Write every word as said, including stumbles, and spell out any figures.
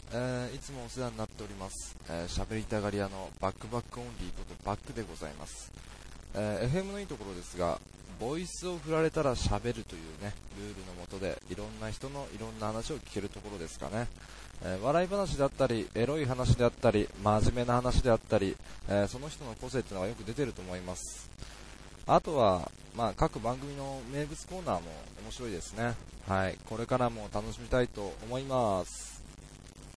えーいつもお世話になっております。えー、喋りたがり屋のバックバックオンリーことバックでございます。えー エフエム のいいところですが、ボイスを振られたら喋るというね、ルールの下でいろんな人のいろんな話を聞けるところですかね。えー笑い話であったり、エロい話であったり、真面目な話であったり、えーその人の個性っていうのがよく出てると思います。あとは、まあ、各番組の名物コーナーも面白いですね。はい、これからも楽しみたいと思います。